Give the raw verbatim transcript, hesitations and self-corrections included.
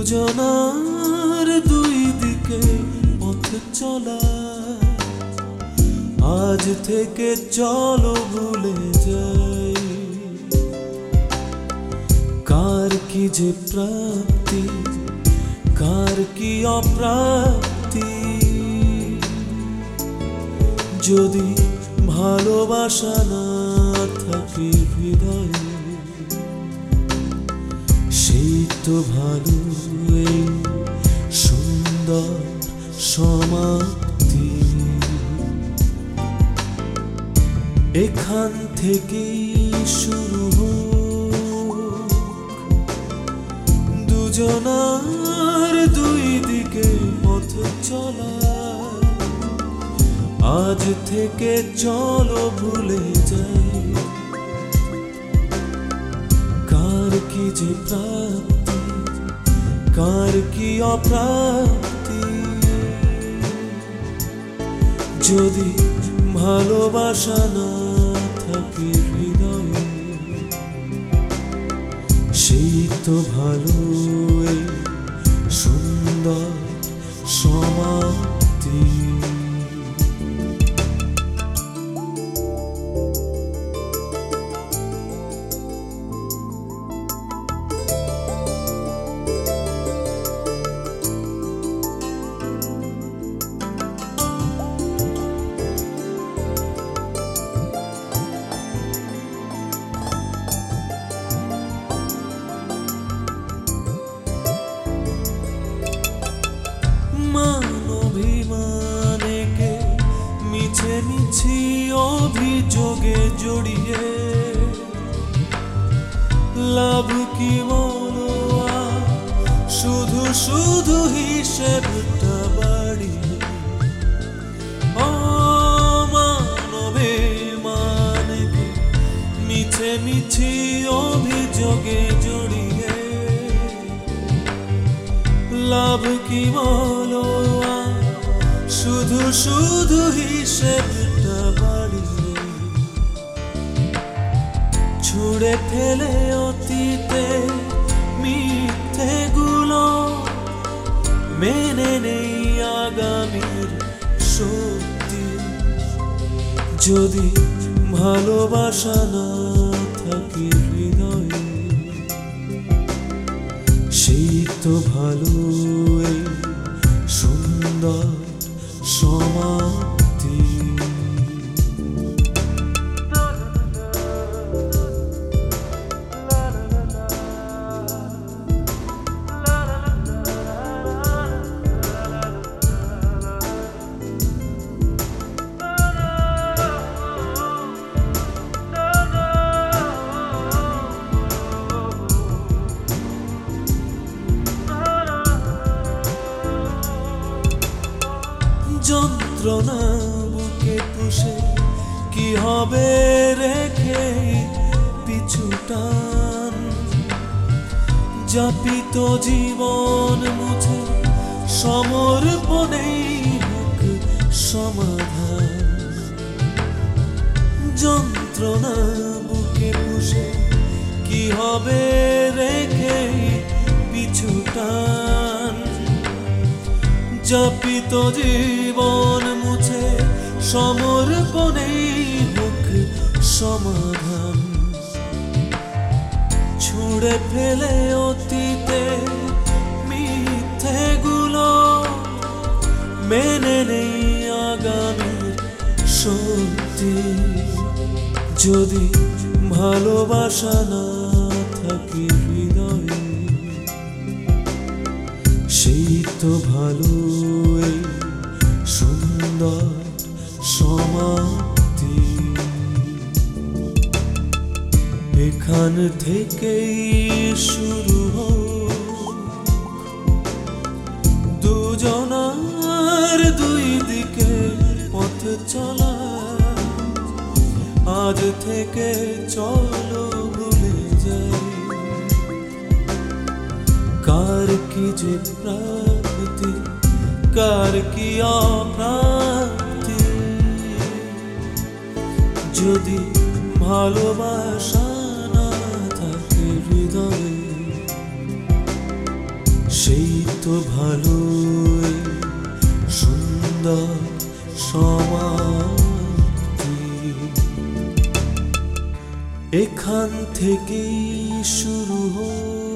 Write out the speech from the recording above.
দুজনার দুই দিকে পথ চলা, আজ থেকে চলো ভুলে যাই কার কি যে প্রাপ্তি, কার কি অপ্রাপ্তি। যদি ভালোবাসা না থাকে হৃদয়ে, সেই তো ভালো এই সুন্দর সমাপ্তি। এখান থেকেই শুরু হোক দুজনার দুই দিকে পথ চলা, আজ থেকে চলো ভুলে যাই কার কি যে প্রাপ্তি, কার কি অপ্রাপ্তি। যদি ভালোবাসা না থাকে হৃদয়ে, সেই তো ভালো এই সুন্দর সমাপ্তি। অভিমানেকে মিছে মিছি অভিযোগে জড়িয়ে লাভ কি বলো, শুধু শুধু হিসেবটা বাড়িয়ে। অভিমানেকে মিছে মিছি অভিযোগে জড়িয়ে লাভ কি বলো, শুধু শুধু হিসেবটা বাড়িয়ে। ছুঁড়ে ফেলে অতীতে মিথ্যে গুলো, মেনে নেই আগামীর সত্যি। যদি ভালোবাসা না থাকে হৃদয়ে, সেই তো ভালো এই সুন্দর সমাপ্তি। যন্ত্রণা বুকে পুষে কি হবে রেখে পিছু টান, যাপিত জীবন মুছে সমর্পণেই হোক সমাধান। যন্ত্রণা বুকে পুষে কি হবে রেখে পিছু টান, যাপিত জীবন মুছে সমর্পণেই হোক সমাধান। ছুঁড়ে ফেলে অতীতে মিথ্যে গুলো, মেনে নেই আগামীর সত্যি। যদি ভালোবাসা না থাকে হৃদয়ে, সেই তো ভালো এই সুন্দর সমাপ্তি। এখান থেকেই শুরু হোক দুজনার দুই দিকে পথ চলা, আজ থেকে চলো ভুলে যাই কার কি যে প্রাপ্তি, কার কি অপ্রাপ্তি। যদি ভালোবাসা না থাকে হৃদয়ে, সেই তো ভালোই সুন্দর সমাপ্তি। এখান থেকেই শুরু হয়